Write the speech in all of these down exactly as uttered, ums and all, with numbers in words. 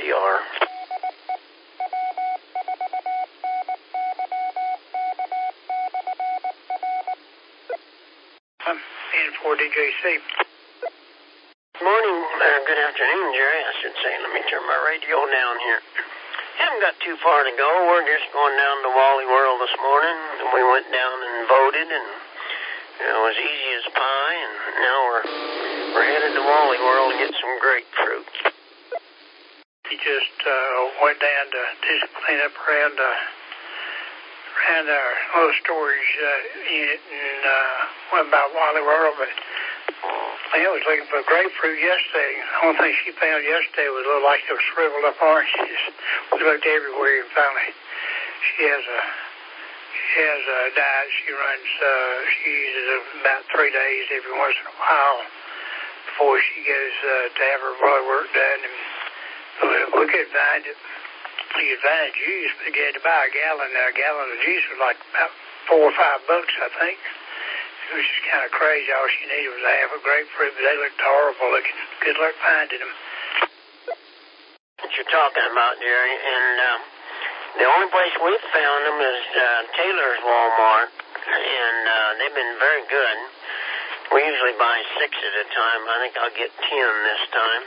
R. I'm N four D J C. Morning, uh, good afternoon, Jerry, I should say. Let me turn my radio down here. Haven't got too far to go. We're just going down to Wally World this morning, and we went down and voted, and it was easy as pie, and now we're we're headed to Wally World to get some grapefruit. He just uh, went down to do some cleanup around, uh, around our little storage uh, unit, and uh, went by Wally World, but I was looking for grapefruit yesterday. The only thing she found yesterday was looked like those shriveled up oranges. We looked everywhere, and finally, she has a she has a diet. She runs. Uh, she uses it about three days every once in a while before she goes uh, to have her blood work done. And we, we could find it. We could find juice, but you had to buy a gallon. A gallon of juice was like about four or five bucks, I think. It was just kind of crazy. All she needed was a half a grapefruit, but they looked horrible looking. Good luck finding them. What you're talking about, Jerry, and uh, the only place we've found them is uh, Taylor's Walmart, and uh, they've been very good. We usually buy six at a time. I think I'll get ten this time.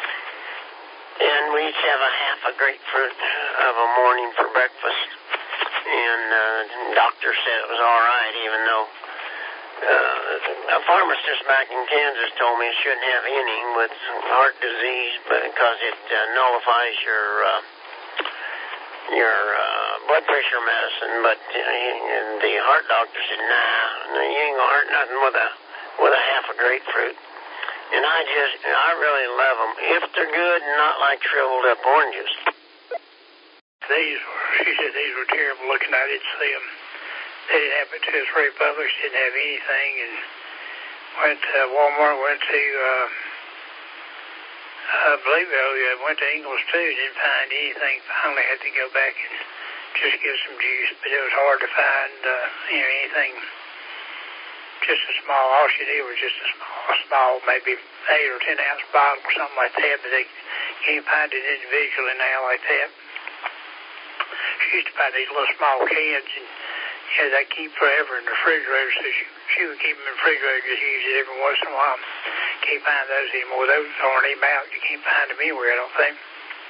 And we each have a half a grapefruit of a morning for breakfast. And uh, the doctor said it was all right, even though Uh, a pharmacist back in Kansas told me it shouldn't have any with heart disease because it uh, nullifies your uh, your uh, blood pressure medicine. But uh, the heart doctor said, "Nah, you ain't gonna hurt nothing with a with a half a grapefruit." And I just, I really love them if they're good and not like shriveled up oranges. These were, she said, these were terrible looking. I didn't see them. They didn't have it to us republished, didn't have anything, and went to Walmart, went to, uh, I believe I went to Ingles too, didn't find anything. Finally had to go back and just get some juice, but it was hard to find, uh, you know, anything, just a small, all she did was just a small, small, maybe eight or ten ounce bottle or something like that, but they can't find it individually now like that. She used to buy these little small cans, and yeah, they keep forever in the refrigerator, so she, she would keep them in the refrigerator, just use it every once in a while. Can't find those anymore. Those aren't even out. You can't find them anywhere, I don't think.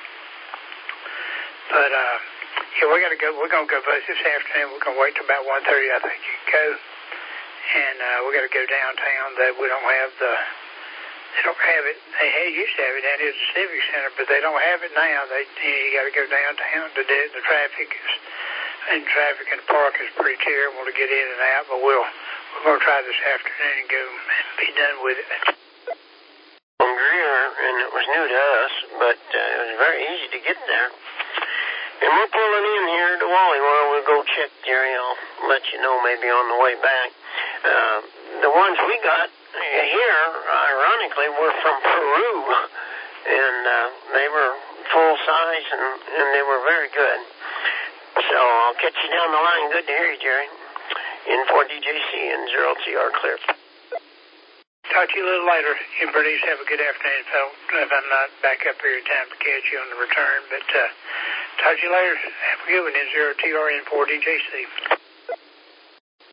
But, uh, yeah, we're going to go, we're going to go vote this afternoon. We're going to wait till about one thirty, I think you can go. And, uh, we're going to go downtown. That we don't have the, they don't have it. They had, used to have it down here at the Civic Center, but they don't have it now. They, you know, you got to go downtown to do it. The traffic is, and traffic in the park is pretty terrible to get in and out, but we'll, we're going to try this afternoon and go and be done with it. From Greer, and it was new to us, but uh, it was very easy to get there. And we're pulling in here to Wally World. We'll go check, Jerry. I'll let you know maybe on the way back. Uh, the ones we got here, ironically, were from Peru, and uh, they were full size, and, and they were very good. So I'll catch you down the line. Good to hear you, Jerry. N four D J C and zero T R clear. Talk to you a little later. You and Bernice have a good afternoon, fellow. If I'm not back up here in time to catch you on the return, but uh, talk to you later. Have a good one. zero T R N four D J C.